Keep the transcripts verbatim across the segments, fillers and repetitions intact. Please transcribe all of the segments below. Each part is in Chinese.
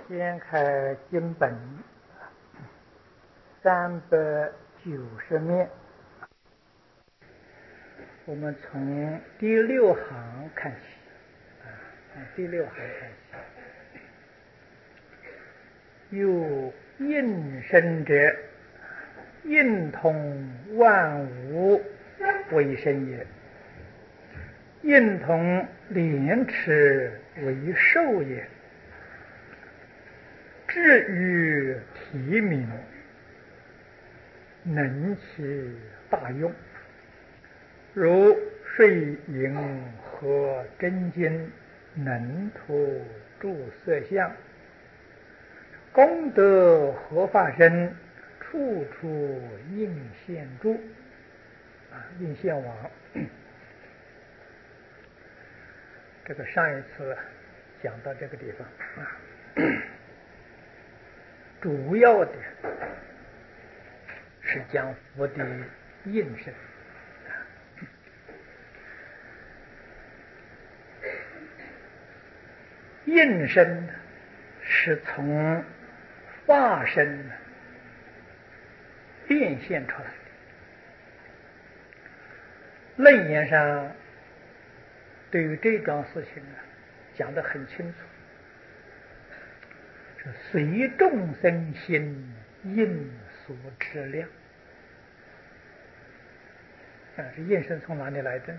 掀开经本三百九十面，我们从第六行看起啊，从第六行看起。又应身者，应通万物为身也；应通廉耻为寿也。至于体明，能起大用，如水银和真金，能图诸色相，功德合法身，处处应现诸啊，应现王。这个上一次讲到这个地方啊，主要的是讲佛的应身。应身是从化身变现出来的。楞严上对于这桩事情啊讲得很清楚，是随众生心应所知量。啊，这应身从哪里来的？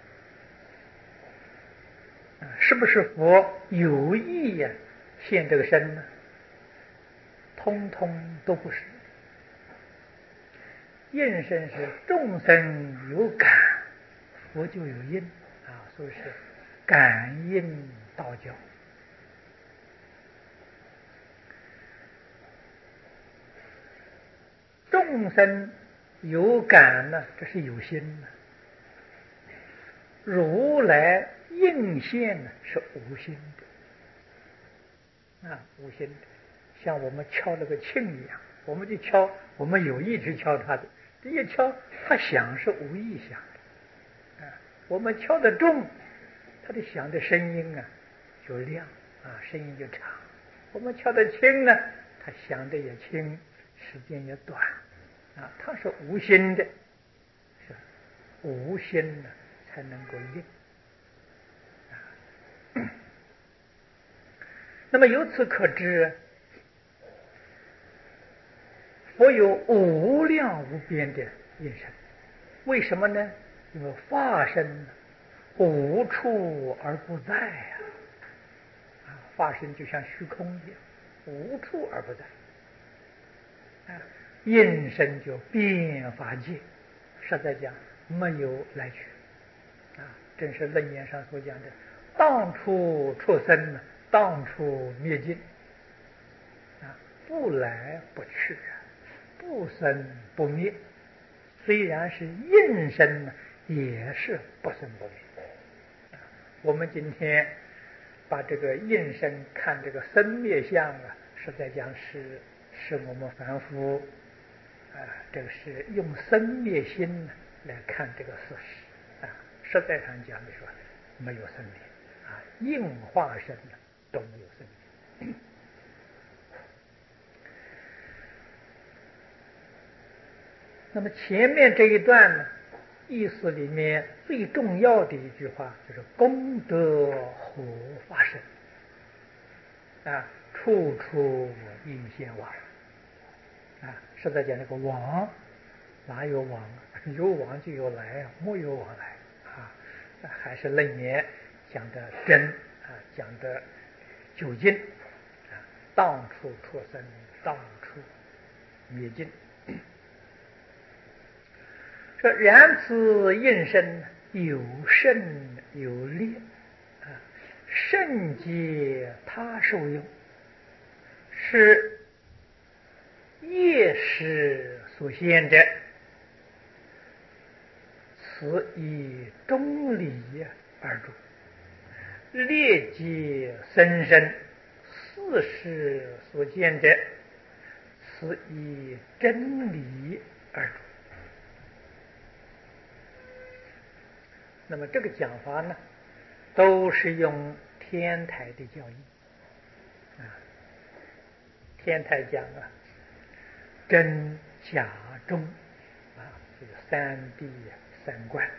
啊，是不是佛有意呀、啊、现这个身呢？通通都不是。应身是众生有感，佛就有应啊，所以是感应道交。众生有感呢，这是有心的；如来应现呢，是无心的啊，无心的。像我们敲了个磬一样，我们就敲，我们有意去敲它的，这一敲，它响是无意响的啊。我们敲得重，它的响的声音啊就亮啊，声音就长；我们敲得轻呢，它响的也轻，时间也短啊。它是无心的，是无心的才能够应啊。那么由此可知，佛有无量无边的应身。为什么呢？因为化身无处而不在呀、啊！化身就像虚空一样，无处而不在。啊，应身就遍法界，实在讲没有来去。啊，正是楞严上所讲的，当处出生，当处灭尽。啊，不来不去啊，不生不灭。虽然是应身呢，也是不生不灭。我们今天把这个应身看这个生灭相啊，实在讲是是我们凡夫啊，这个是用生灭心呢来看这个事实啊。实在上讲的说，没有生灭啊，应化身呢都没有生灭。那么前面这一段呢，意思里面最重要的一句话就是功德合法身啊，处处应现王啊。实在讲，这个王哪有王？有王就有来啊，没有王来啊。还是楞严讲的真啊，讲的究竟啊，当处出生，当处灭尽。说然此应身有胜有劣啊，胜皆他受用，是业识所现者，此以中理而著；劣皆生身，事实所见者，此以真理而著。那么这个讲法呢，都是用天台的教义啊， 天台讲啊，真假中啊，这个三谛三观。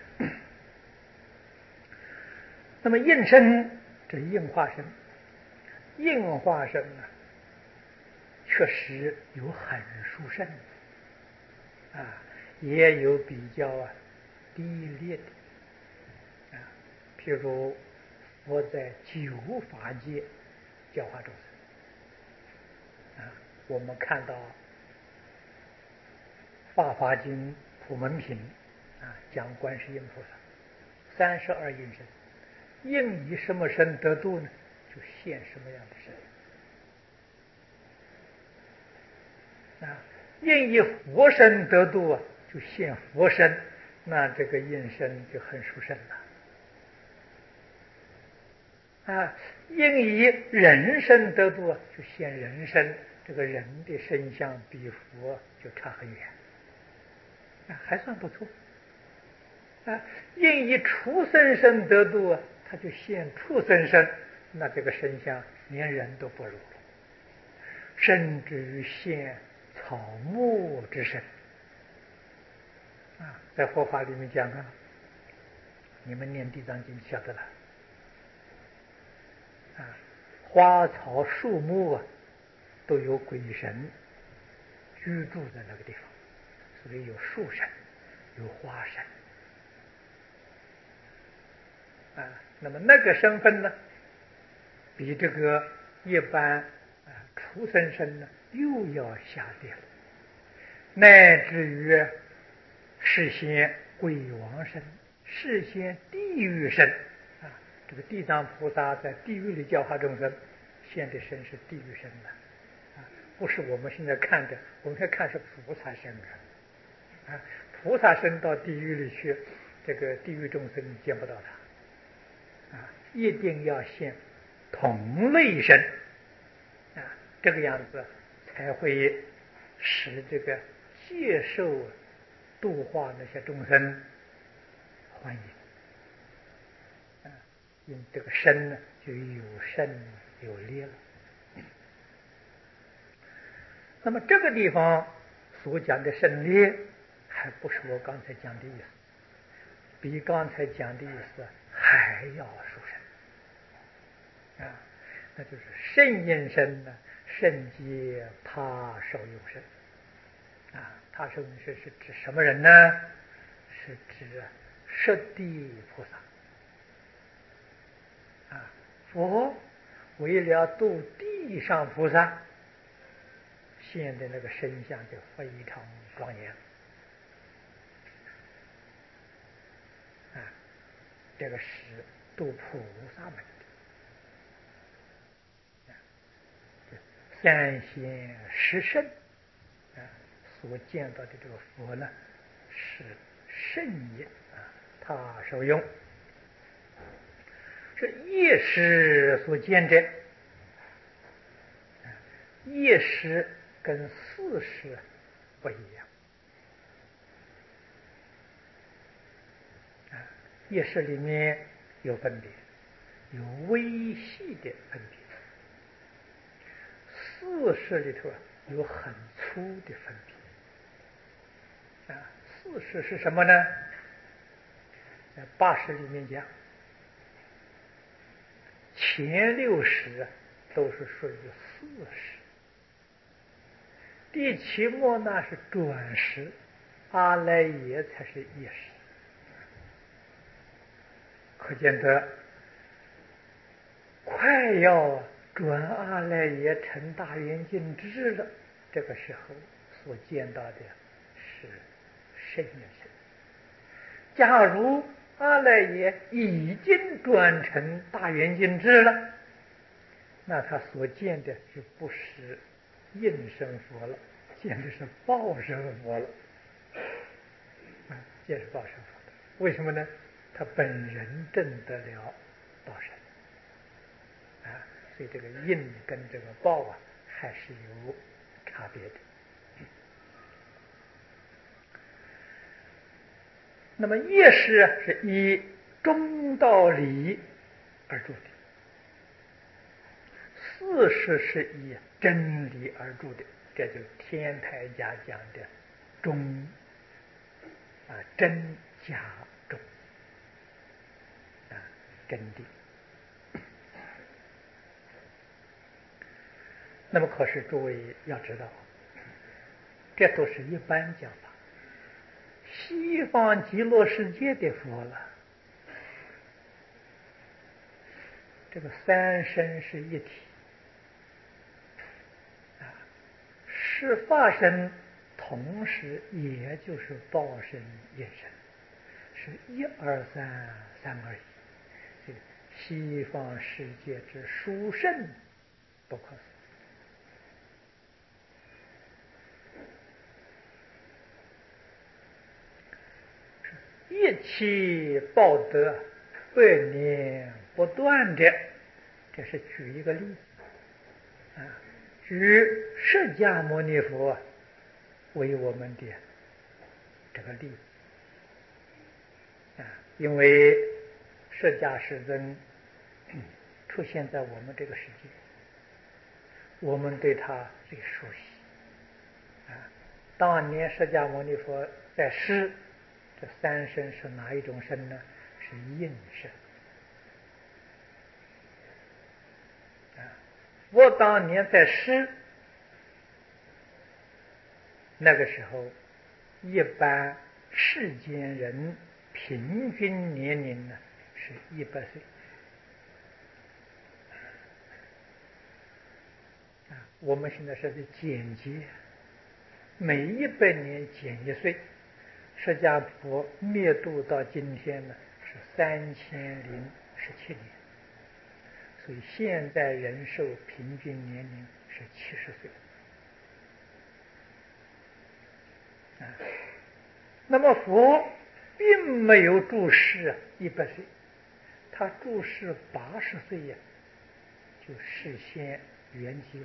那么应身，这应化身，应化身呢，确实有很殊胜啊，也有比较啊低劣的啊，譬如佛在九法界教化众生啊，我们看到《法华经·普门品》啊，讲观世音菩萨三十二应身。应以什么身得度呢？就现什么样的身啊？应以佛身得度啊，就现佛身，那这个应身就很殊胜了啊。应以人身得度啊，就现人身，这个人的身相比佛就差很远啊，还算不错啊。应以畜生身得度啊，他就现畜生身，那这个身相连人都不如了，甚至于现草木之身啊。在佛法里面讲啊，你们念地藏经晓得了啊，花草树木啊都有鬼神居住在那个地方，所以有树神，有花神啊。那么那个身份呢，比这个一般啊畜生身呢又要下跌了，乃至于是现鬼王身，是现地狱身啊。这个地藏菩萨在地狱里教化众生，现的身是地狱身的啊，不是我们现在看的，我们现在看是菩萨身啊，菩萨身到地狱里去，这个地狱众生见不到他啊，一定要现同类身啊，这个样子才会使这个接受度化那些众生欢迎啊，因为这个身呢就有胜有劣了。那么这个地方所讲的胜劣，还不是我刚才讲的意思，比刚才讲的意思还要殊胜啊，那就是胜应身呢，胜皆他受用身啊。他受用身是指什么人呢？是指十地菩萨啊。佛为了度地上菩萨，现的那个身相就非常庄严啊，这个是度菩萨们的三贤十圣啊所见到的这个佛呢，是圣也啊，他受用。这业师所见者，业师跟四师不一样啊，业师里面有分别，有微细的分别，四师里头有很粗的分别啊。四师是什么呢？在八识里面讲，前六识都是属于四识，第七末那是转识，阿赖耶才是一识。可见得快要转阿赖耶成大圆镜智了，这个时候所见到的是圣应身。假如阿赖耶已经转成大圆镜智了，那他所见的就不是应身佛了，见的是报身佛了啊，见是报身佛的。为什么呢？他本人证得了报身啊，所以这个应跟这个报啊还是有差别的。那么业师是以中道理而著的， 事实是以真理而著的，这就是天台家讲的中啊，真假中啊，真谛。那么可是诸位要知道，这都是一般讲法。西方极乐世界的佛了，这个三身是一体啊，是法身，同时也就是报身应身，是一二三，三二一。这个西方世界之殊胜不可思议，一期报德，百年不断的。这是举一个例子啊，举释迦牟尼佛为我们的这个例子啊，因为释迦世尊出现在我们这个世界，我们对他最熟悉啊。当年释迦牟尼佛在世，这三身是哪一种身呢？是应身啊。我当年在世，那个时候一般世间人平均年龄呢是一百岁啊。我们现在是在减节，每一百年减一岁。释迦佛灭度到今天呢是三千零十七年，所以现在人寿平均年龄是七十岁啊。那么佛并没有住世一百岁，他住世八十岁呀，就实现圆寂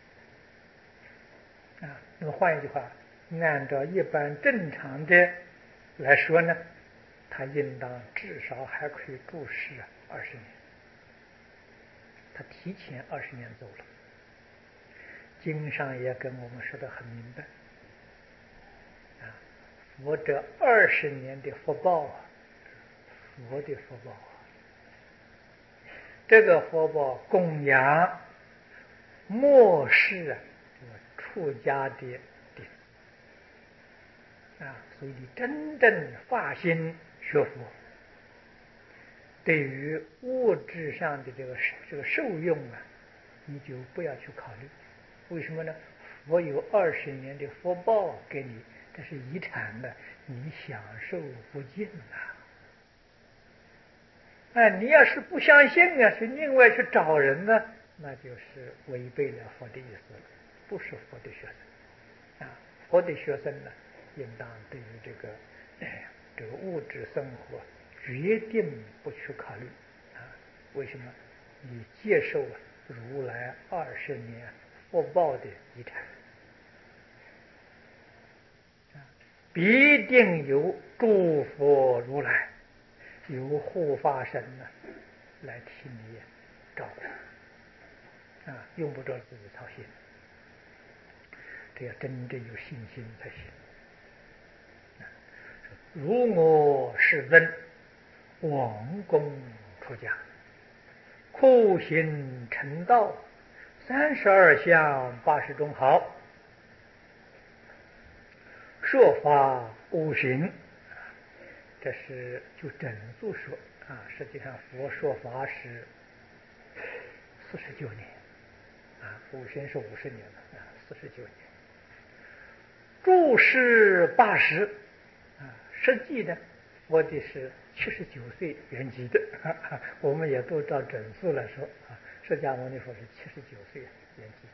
了啊。那么换一句话，按照一般正常的来说呢，他应当至少还可以住世二十年，他提前二十年走了。经上也跟我们说得很明白啊，佛这二十年的福报啊，佛的福报啊，这个福报供养末世啊出家的弟子啊，所以你真正发心学佛，对于物质上的这个这个受用啊，你就不要去考虑。为什么呢？佛有二十年的福报给你，这是遗产的，你享受不尽啊！哎，你要是不相信啊，去另外去找人呢，那就是违背了佛的意思了，不是佛的学生啊。佛的学生呢，应当对于这个、哎、这个物质生活决定不去考虑啊。为什么？你接受啊如来二十年福报的遗产啊，必定有诸佛如来，有护法神呢来替你照顾啊，用不着自己操心。这要真正有信心才行。如我世尊王公出家，苦行成道，三十二相八十种好，说法无形。这是就整数说啊，实际上佛说法是四十九年啊，五行是五十年了啊，四十九年。住世八十啊，实际呢，佛的是七十九岁圆寂的，哈哈，我们也都照整数来说啊，释迦牟尼佛是七十九岁圆寂。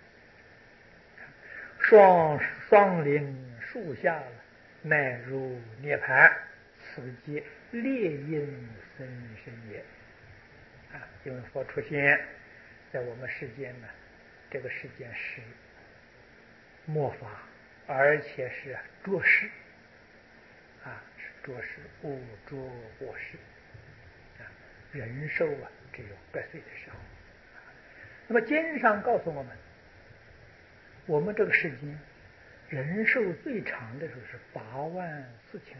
双双林树下了，乃入涅盘，此即烈阴森深也。啊，因为佛出现在我们世间呢，这个世间是末法，而且是浊世啊，是浊世，污浊恶世啊，人寿啊只有百岁的时候。 那么经上告诉我们，我们这个世间人寿最长的时候是八万四千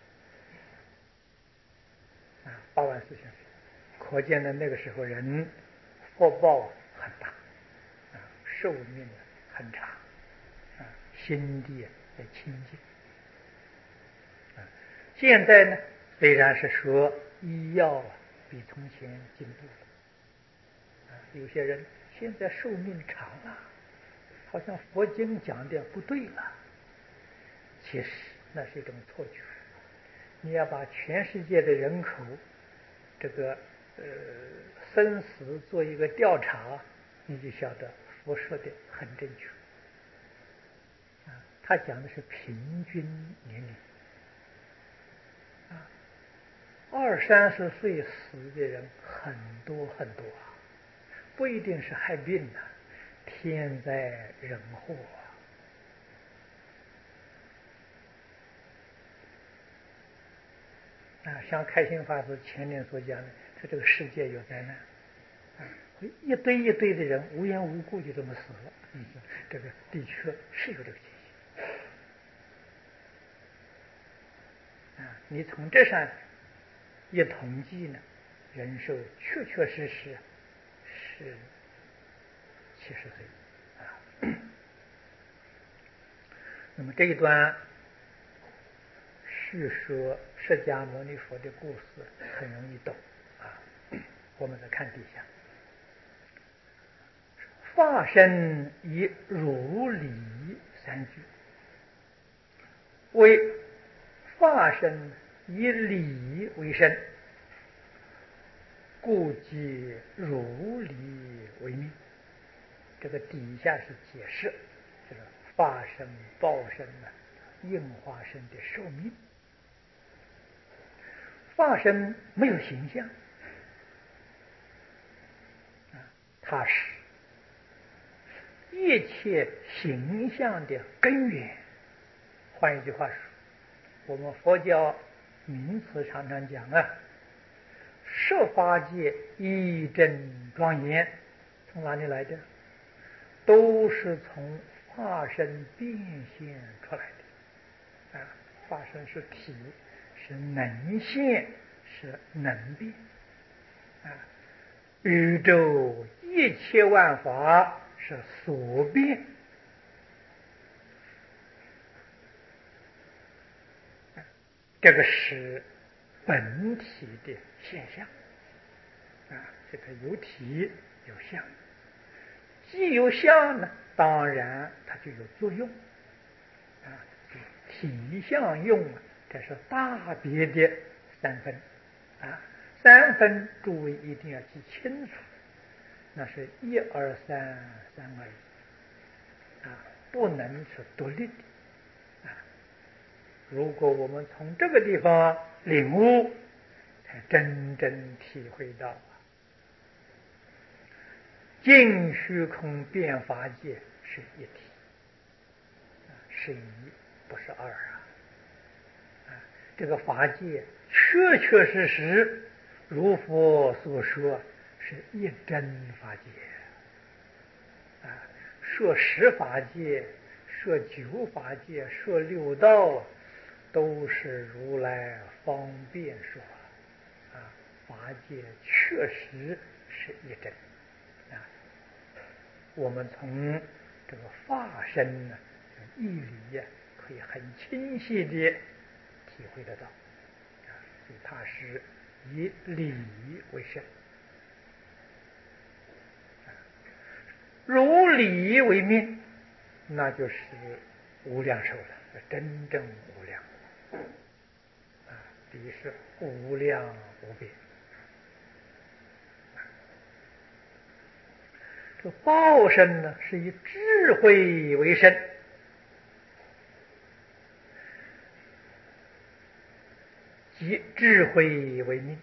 岁啊，八万四千岁，可见呢那个时候人福报很大啊，寿命很长啊，心地也清净啊。现在呢，虽然是说医药比从前进步了啊，有些人现在寿命长了，好像佛经讲的不对了。其实那是一种错觉。你要把全世界的人口这个呃生死做一个调查，你就晓得佛说的很正确啊。他讲的是平均年龄啊，二三十岁死的人很多很多啊，不一定是害病的、啊，天灾人祸啊。啊，像开心法师前年所讲的，说这个世界有灾难，啊，一堆一堆的人无缘无故就这么死了，嗯，这个的确是有这个情形。啊，你从这上一统计呢，人寿确确实实是七十岁啊。那么这一段叙说释迦牟尼佛的故事很容易懂啊。我们再看底下，法身以如理三句，为法身以理为身，故即如理为命。这个底下是解释这个法身报身呢，应化身的寿命。法身没有形象啊，它是一切形象的根源。换一句话说，我们佛教名词常常讲啊，十法界一真庄严，从哪里来的？都是从法身变现出来的啊。法身是体，是能现，是能变啊。宇宙一切万法是所变，这个是本体的现象啊。这个有体有相，既有相呢，当然它就有作用啊。体相用啊，这是大别的三分啊。三分诸位一定要记清楚，那是一二三三二一啊，不能是独立的啊。如果我们从这个地方领悟，才真正体会到啊，尽虚空变法界是一体啊，是一不是二啊。啊，这个法界确确实实如佛所说是一真法界啊。说十法界、说九法界、说六道，都是如来方便说啊。法界确实是一真啊。我们从这个法身呢义理呀，可以很清晰的体会得到啊。所以它是以理为身，如理为命，那就是无量寿了，真正无量啊。理是无量无边。这报身呢，是以智慧为身，即智慧为命。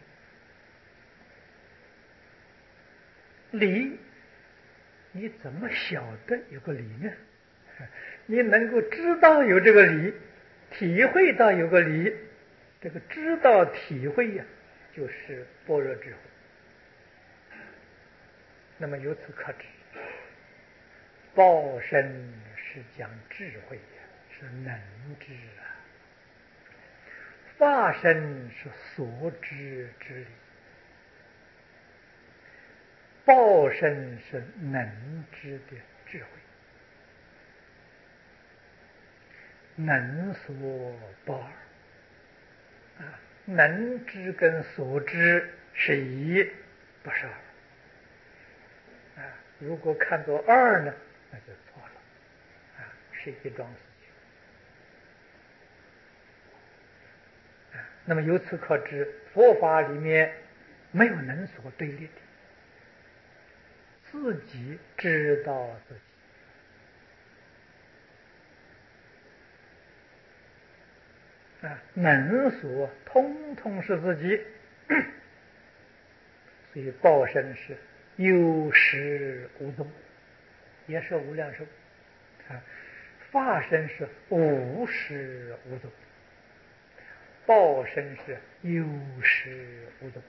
理，你怎么晓得有个理呢？你能够知道有这个理，体会到有个理，这个知道体会呀、啊，就是般若智慧。那么由此可知， 报身是讲智慧呀，是能知啊；法身是所知之理，报身是能知的智慧。能所报二啊，能知跟所知是一，不是二啊。如果看作二呢，那就错了啊，是一桩事情啊。那么由此可知，佛法里面没有能所对立的，自己知道自己。啊，能所通通是自己，所以报身是有始无终，也是无量寿啊。法身是无始无终，报身是有始无终。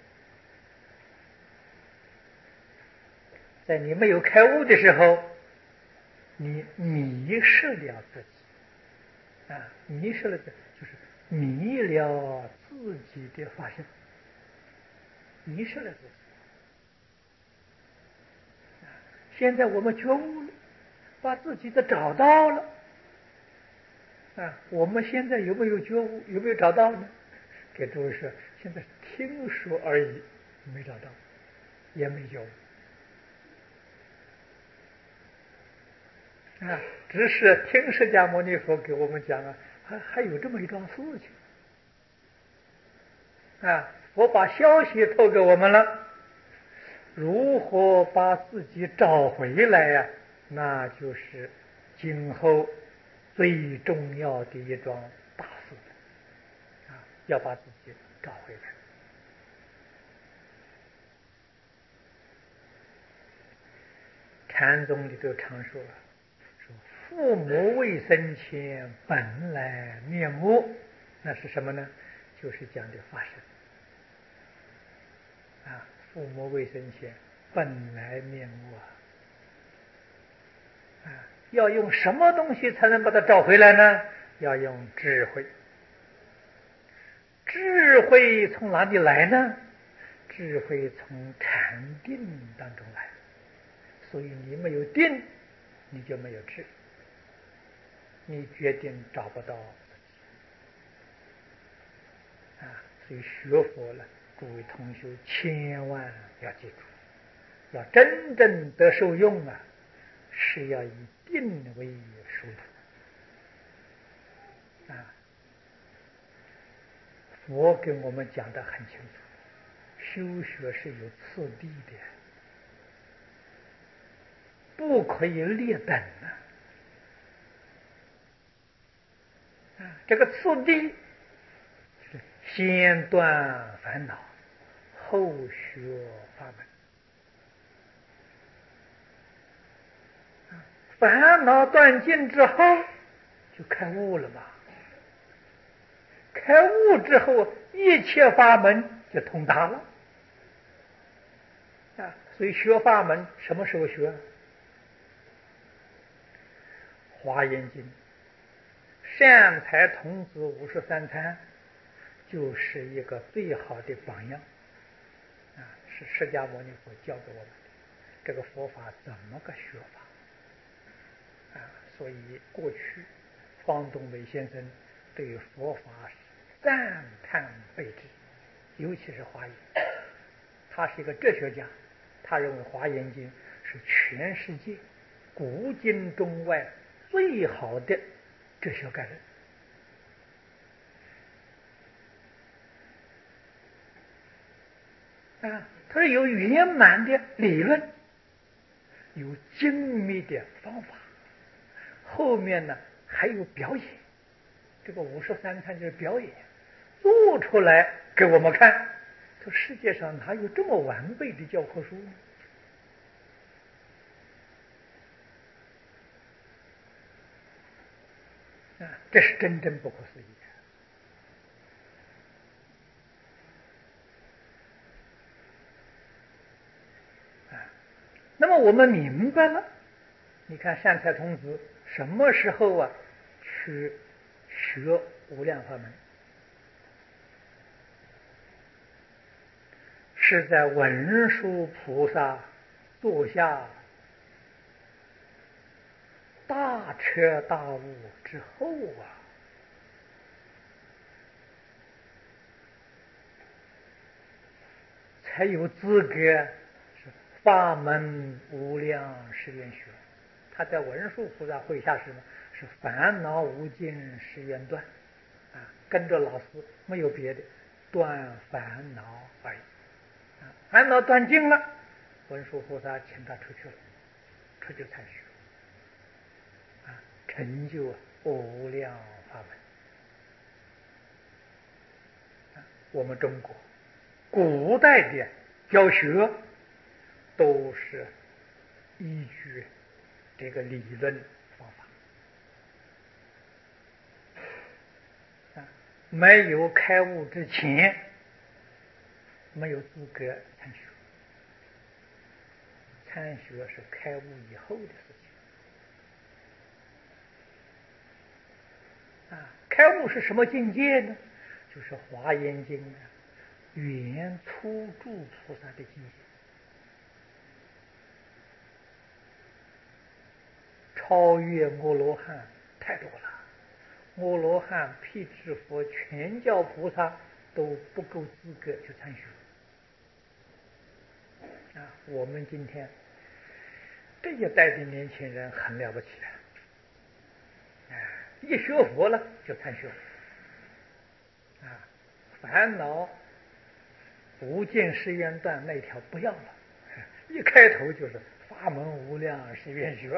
在你没有开悟的时候，你迷失了自己啊，迷失了就是迷了自己的法身，迷失了自己。现在我们觉悟了，把自己的找到了啊！我们现在有没有觉悟？有没有找到呢？给诸位说，现在听说而已，没找到，也没觉悟啊！只是听释迦牟尼佛给我们讲啊，还还有这么一桩事情啊！我把消息透给我们了，如何把自己找回来呀、啊？那就是今后最重要的一桩大事啊！要把自己找回来。禅宗里头常说，说父母未生前本来面目，那是什么呢？就是讲的法身啊。父母未生前本来面目啊，啊，要用什么东西才能把它找回来呢？要用智慧。智慧从哪里来呢？智慧从禅定当中来。所以你没有定，你就没有智，你决定找不到自己啊。所以学佛了，诸位同学千万要记住，要真正得受用啊，是要以定为殊途啊。佛跟我们讲得很清楚，修学是有次第的，不可以劣等啊。啊，这个次第就是先断烦恼，后学法门。烦恼断尽之后，就开悟了嘛。开悟之后，一切法门就通达了啊。所以学法门什么时候学？华严经善财童子五十三参就是一个最好的榜样啊，是释迦牟尼佛教给我们的这个佛法怎么个学法啊。所以过去方东伟先生对佛法赞叹备至，尤其是华严，他是一个哲学家，他认为华严经是全世界古今中外最好的哲学概论啊，它是有圆满的理论，有精密的方法，后面呢还有表演。这个五十三参就是表演，做出来给我们看。这世界上哪有这么完备的教科书呢？啊，这是真正不可思议啊！那么我们明白了， 你看善财童子什么时候啊去学无量法门？是在文殊菩萨座下大彻大悟之后啊，才有资格是法门无量誓愿学。他在文殊菩萨会下时呢，是烦恼无尽誓愿断啊，跟着老师没有别的，断烦恼而已啊。烦恼断尽了，文殊菩萨请他出去了，出去参学啊，成就无量法门啊。我们中国古代的教学都是依据这个理论方法啊，没有开悟之前没有资格参学，参学是开悟以后的事情啊。开悟是什么境界呢？就是《华严经》啊原初住菩萨的境界，超越阿罗汉太多了。阿罗汉、辟支佛、全教菩萨都不够资格去参学啊！我们今天这一代的年轻人很了不起啊！哎，一学佛了就参学啊，烦恼无尽誓愿断那条不要了，一开头就是法门无量誓愿学。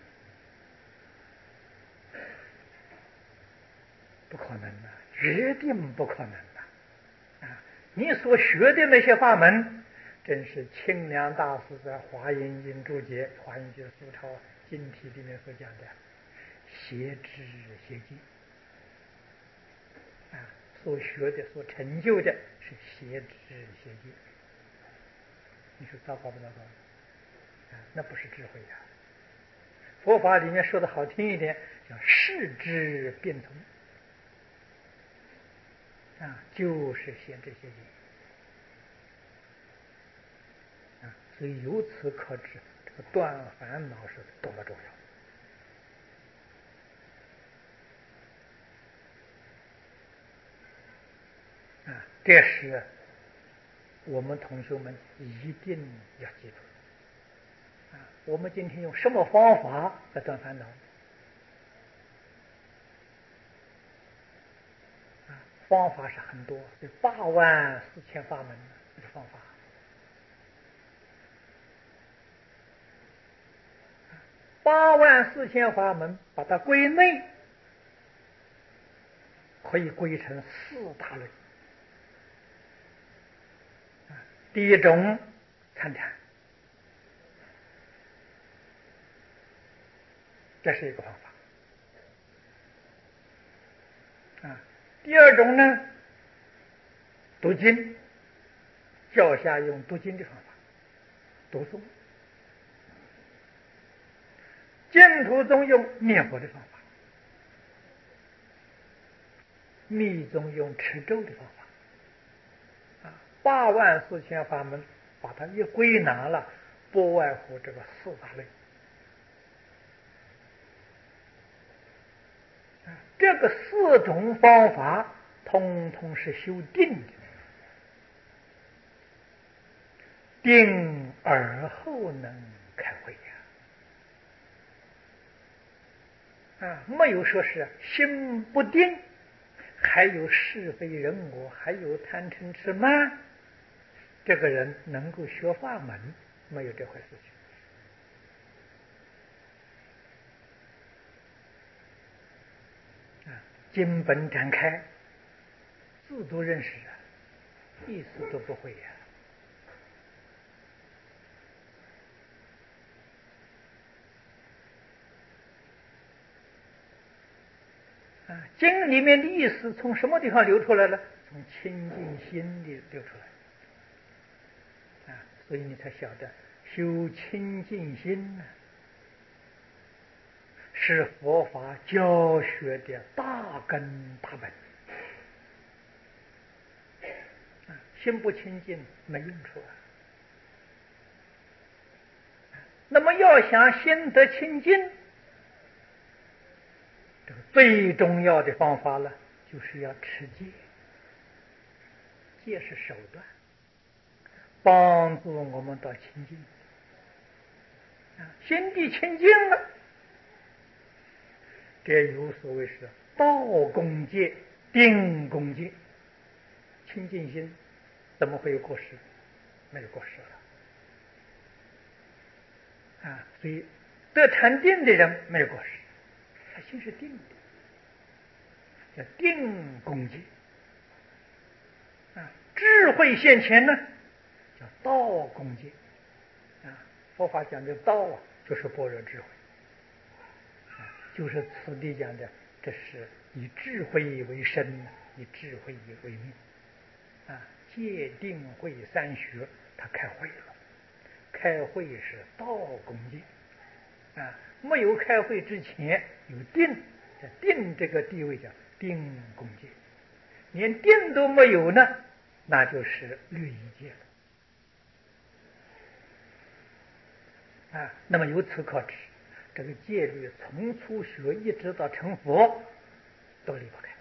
不可能的，绝对不可能的啊！你所学的那些法门，真是清凉大师在《华严经注解》《华严经疏钞经题》里面所讲的邪知邪见啊，所学的、所成就的是邪知邪见。你说糟糕不糟糕啊？那不是智慧呀！佛法里面说的好听一点，叫视之变通。啊，就是显这些经啊，所以由此可知，这个断烦恼是多么重要啊！这是我们同学们一定要记住啊！我们今天用什么方法来断烦恼？啊，方法是很多，有八万四千法门这个方法。八万四千法门，把它归类，可以归成四大类。啊，第一种参禅，这是一个方法。啊，第二种呢，读经，教下用读经的方法，读诵；净土宗用念佛的方法，密宗用持咒的方法。啊，八万四千法门，把它一归纳了，不外乎这个四大类。啊，这个四种方法，通通是修定的。定而后能开慧呀！啊，没有说是心不定，还有是非人我，还有贪嗔痴慢，这个人能够学法门，没有这回事情啊！经本展开，字都认识啊，意思都不会呀。啊，经里面的意思从什么地方流出来了？从清净心里流出来。啊，所以你才晓得修清净心呢、 是佛法教学的大根大本。心不清净没用处啊。那么要想心得清净，这个最重要的方法了，就是要持戒。戒是手段，帮助我们到清净。啊，心地清净了，这有所谓是道功戒、定功戒。清净心怎么会有过失？没有过失了。啊，所以得禅定的人没有过失，他心是定的，叫定功戒。啊，智慧现前呢，叫道功戒。啊，佛法讲的道啊，就是般若智慧。啊，就是此地讲的，这是以智慧为身，以智慧为命。啊，戒定慧三学，他开会了。开会是道功戒。啊，没有开会之前有定，定这个地位叫定功戒。连定都没有呢，那就是律仪戒了。啊，那么由此可知，这个戒律从初学一直到成佛，都离不开。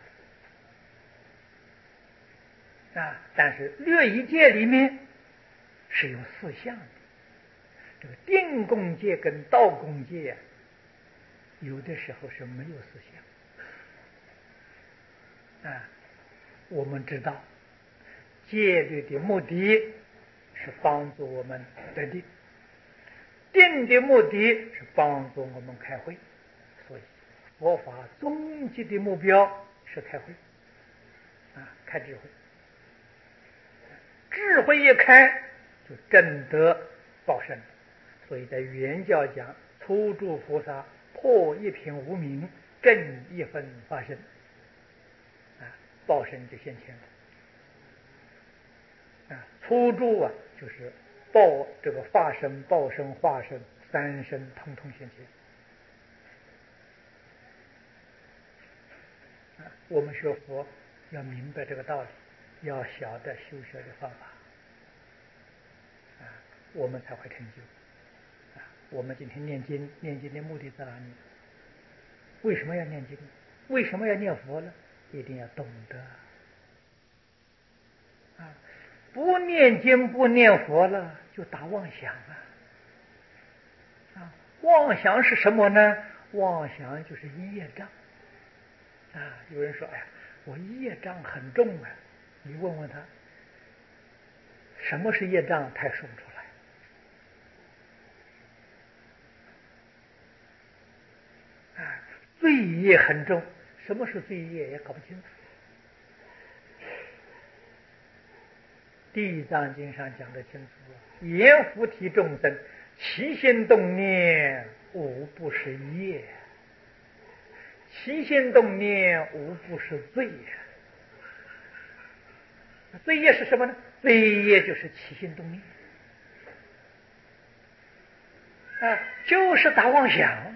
啊，但是律仪戒里面是有四项的，这个定功戒跟道功戒啊，有的时候是没有四项。啊，我们知道戒律的目的是帮助我们得定，定的目的是帮助我们开慧，所以佛法终极的目标是开慧。啊，开智慧。智慧一开，就证得报身。所以在原教讲，初住菩萨破一品无明，正一分发身。啊，报身就现前了。啊，初住啊，就是报这个发身、报身、化身三身通通现前。啊，我们学佛要明白这个道理，要晓得修学的方法。啊，我们才会成就。啊，我们今天念经，念经的目的在哪里？为什么要念经？为什么要念佛呢？一定要懂得。啊，不念经不念佛了，就打妄想了。啊，妄想是什么呢？妄想就是业障。啊，有人说，哎呀，我业障很重啊。你问问他，什么是业障？他也说不出来。啊，罪业很重，什么是罪业也搞不清楚。地藏经上讲得清楚，阎浮提众生起心动念无不是业，起心动念无不是罪呀。罪业是什么呢？罪业就是起心动念啊，就是打妄想，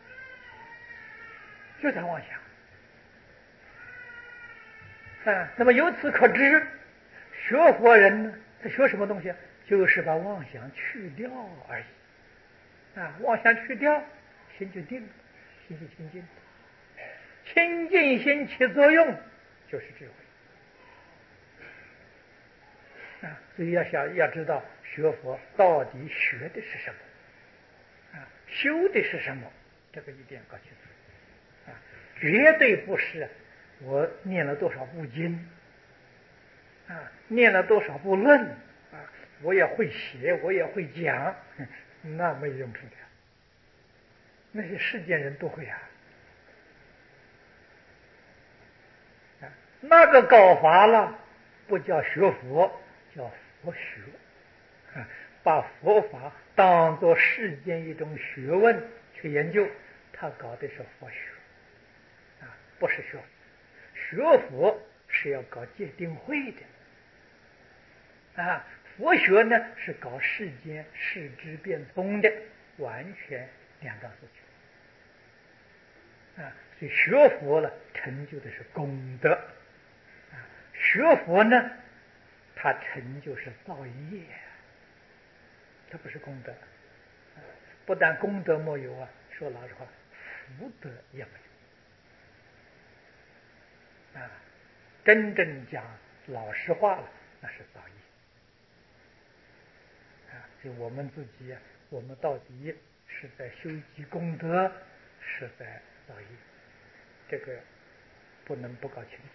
就打妄想啊。那么由此可知，学佛人呢，他学什么东西？就是把妄想去掉而已啊。妄想去掉，心就定了，心就清净。清净心起作用，就是智慧。啊，所以要想要知道学佛到底学的是什么，啊，修的是什么，这个一定要搞清楚。啊，绝对不是我念了多少部经，啊，念了多少部论，啊，我也会写，我也会讲，那没用处的。那些世间人都会啊。啊，那个搞法了，不叫学佛。叫佛学。啊，把佛法当作世间一种学问去研究，他搞的是佛学。啊，不是学佛。学佛是要搞戒定慧的。啊，佛学呢是搞世间世知变通的，完全两档事情。 啊，所以学佛了，成就的是功德啊。学佛呢，它成就是造业，它不是功德。啊、不但功德没有啊，说老实话，福德也没有啊。真正讲老实话了，那是造业啊。所以我们自己，我们到底是在修积功德，是在造业，这个不能不搞清楚。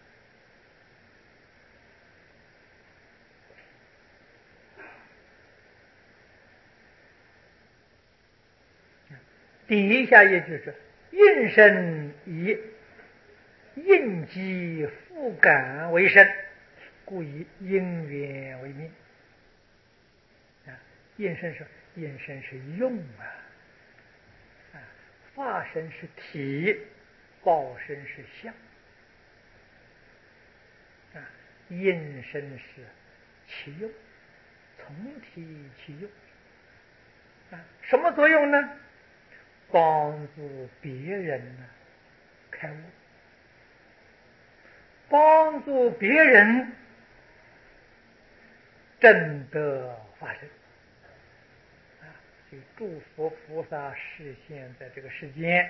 第一下也就是应身以应机复感为身，故以因缘为命啊。应身是应身是用啊，啊，化身是体，报身是相啊。应身是其用，从体其用啊。什么作用呢？帮助别人呢开悟，帮助别人证得法身啊。所以诸佛菩萨示现在这个世间，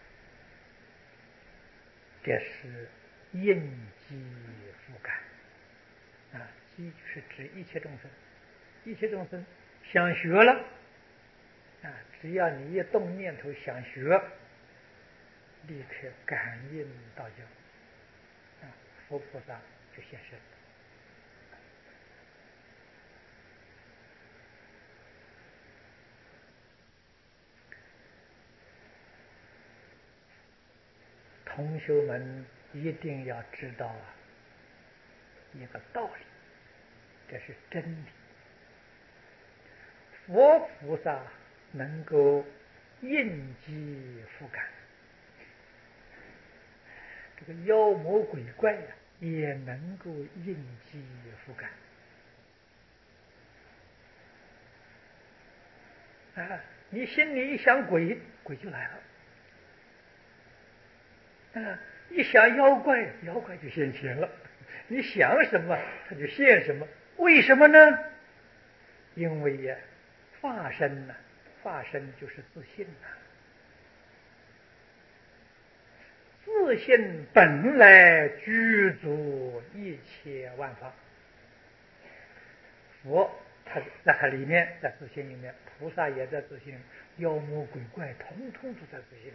这是应机复感啊。机就是指一切众生，一切众生想学了啊，只要你一动念头想学，立刻感应道交啊，佛菩萨就现身。同学们一定要知道啊一个道理，这是真理。佛菩萨能够应机复感，这个妖魔鬼怪呀、啊、也能够应机复感啊。你心里一想鬼，鬼就来了啊。一想妖怪，妖怪就现前了。你想什么，它就现什么。为什么呢？因为呀、啊，法身呢、啊，法身就是自信呐、啊。自信本来具足一切万法，佛他在它里面，在自信里面，菩萨也在自信，妖魔鬼怪统统都在自信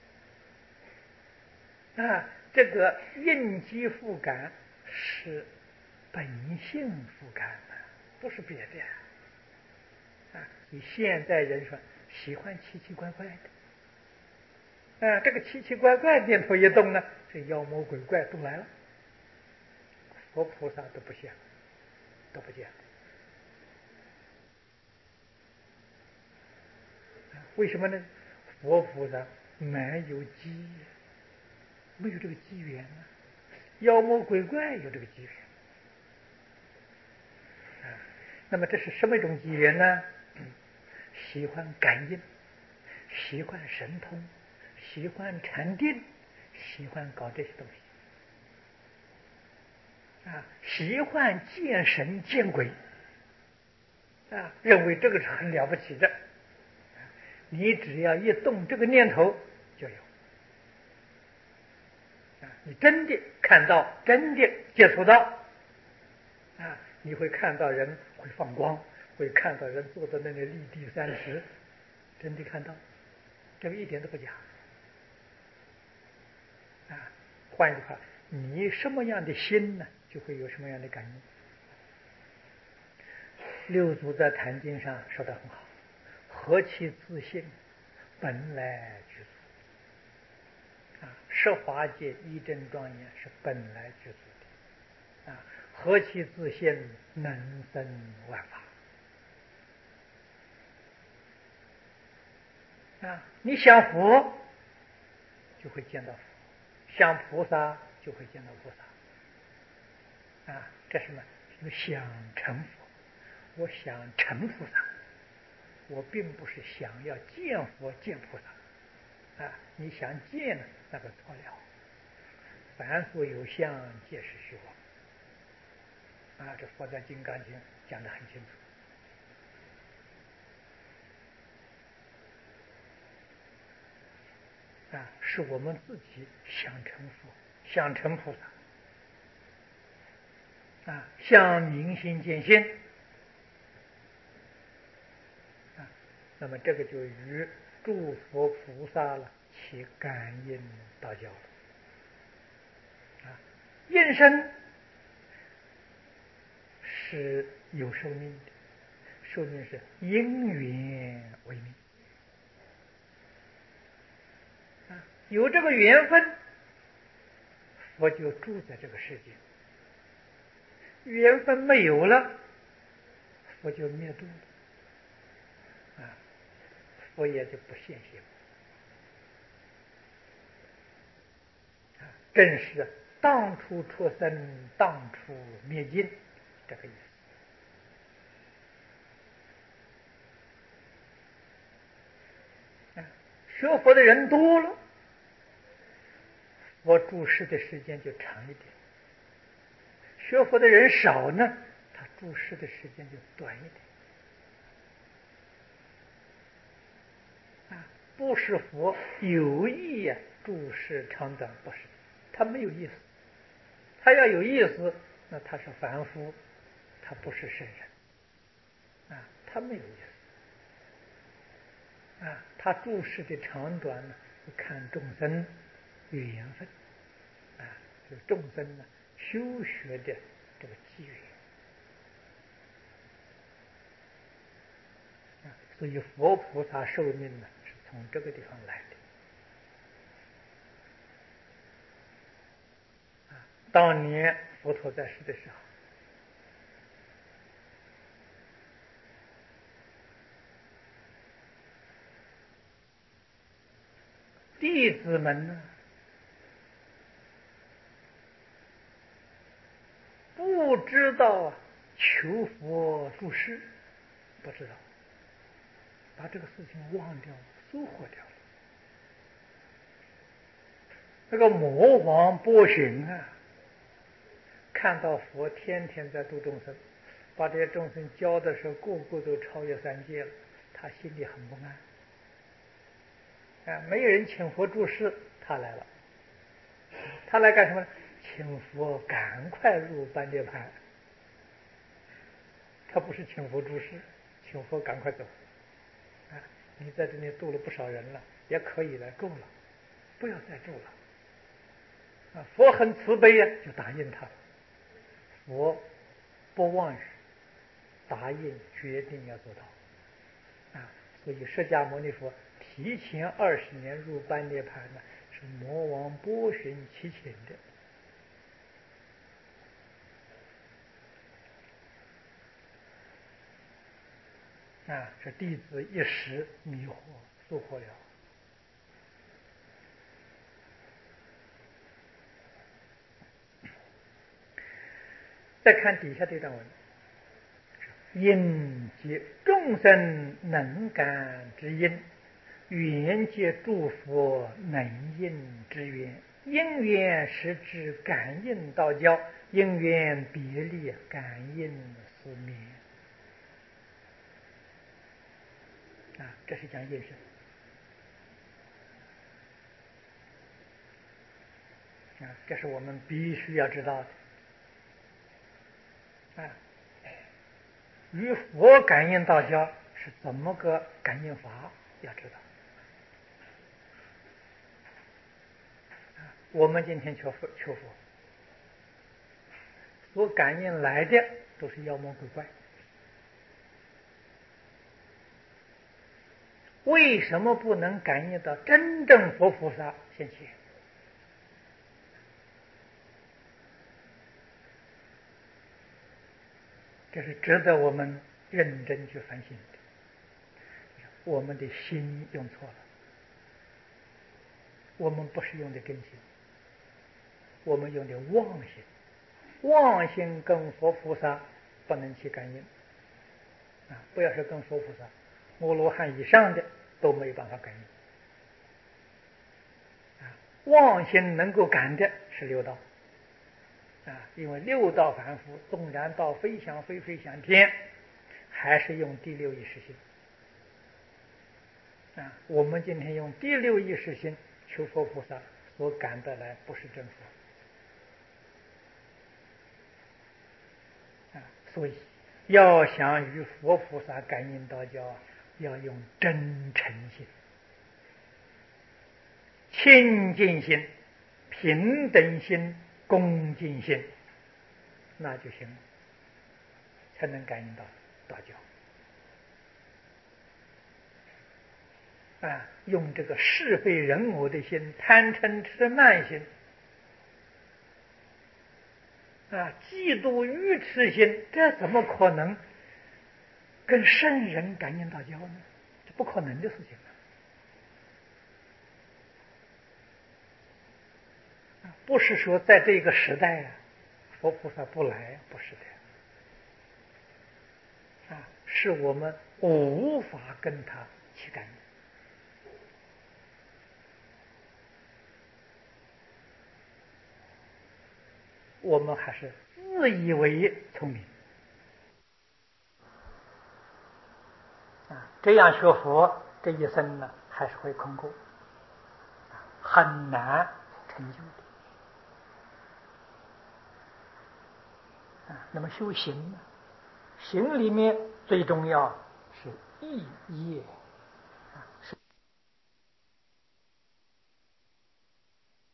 里啊。这个应机复感是本性复感的，不是别的啊。你现在人说喜欢奇奇怪怪的啊，这个奇奇怪怪念头一动呢，这妖魔鬼怪都来了。佛菩萨都不想，都不讲。为什么呢？佛菩萨没有机，没有这个机缘啊。妖魔鬼怪有这个机缘啊。那么这是什么一种机缘呢？嗯，喜欢感应，喜欢神通，喜欢禅定，喜欢搞这些东西啊，喜欢见神见鬼啊，认为这个是很了不起的。你只要一动这个念头，就有啊。你真的看到，真的接触到啊，你会看到人会放光，会看到人坐在那里立地三尺，真的看到，这个一点都不假啊。换一句话，你什么样的心呢，就会有什么样的感应。六祖在《坛经》上说得很好，何其自信，本来具足啊！十法界一真庄严是本来具足的啊！何其自信，能生万法啊！你想佛，就会见到佛；想菩萨，就会见到菩萨啊！这什么？就想成佛，我想成菩萨，我并不是想要见佛见菩萨。 啊，你想见呢，那个错了。凡所有相，皆是虚妄。啊，这佛在《金刚经》讲得很清楚。啊，是我们自己想成佛，想成菩萨，啊，想明心见性，啊，那么这个就与诸佛菩萨了起感应道交了。啊，应身是有寿命的，寿命是因缘为命。啊，有这个缘分，佛就住在这个世界；缘分没有了，佛就灭度了。啊，佛也就不现行。啊，正是当初出生，当初灭尽，这个意思。啊，学佛的人多了，佛住世的时间就长一点；学佛的人少呢，他住世的时间就短一点。啊，不是佛有意呀，注释长短不是，他没有意思。他要有意思，那他是凡夫，他不是圣人。啊，他没有意思。啊，他注释的长短呢，看众生缘分。啊，就众生呢修学的这个机缘。啊，所以佛菩萨寿命呢是从这个地方来的。啊，当年佛陀在世的时候，弟子们呢不知道求佛注释，不知道，把这个事情忘掉了，疏忽掉了。那个魔王波旬啊，看到佛天天在度众生，把这些众生教的时候个个都超越三界了，他心里很不安。啊，没有人请佛注释，他来了。他来干什么呢？请佛赶快入般涅槃。他不是请佛注释，请佛赶快走。啊，你在这里度了不少人了，也可以了，够了，不要再度了。啊，佛很慈悲呀，就答应他。佛不妄语，答应决定要做到。啊，所以释迦牟尼佛提前二十年入般涅槃呢，是魔王波旬祈请的。啊，这弟子一时迷惑，疏忽了。再看底下这段文，因皆众生能感之因，缘皆诸佛能应之缘。因缘实质感应道交，因缘别离感应思灭。啊，这是讲应身。啊，这是我们必须要知道的。啊，与佛感应道交是怎么个感应法？要知道。啊，我们今天求佛，求佛所感应来的都是妖魔鬼怪。为什么不能感应到真正佛菩萨现前？这是值得我们认真去反省的。我们的心用错了，我们不是用的真心，我们用的妄心。妄心跟佛菩萨不能去感应。啊，不要说跟佛菩萨，阿罗汉以上的都没有办法感应。 妄心能够感的是六道啊，因为六道凡夫纵然到飞翔飞飞翔天，还是用第六意识心啊。我们今天用第六意识心求佛菩萨所感得来，不是真佛啊。所以要想与佛菩萨感应道交，要用真诚心、清净心、平等心、恭敬心，那就行了，才能感应到道交啊。用这个是非人我的心、贪嗔痴慢心啊、嫉妒愚痴心，这怎么可能跟圣人感应道交呢？这不可能的事情啊！不是说在这个时代啊，佛菩萨不来，不是的啊，是我们无法跟他起感应。我们还是自以为聪明啊，这样学佛，这一生呢还是会空过，很难成就的啊。那么修行呢，行里面最重要是意业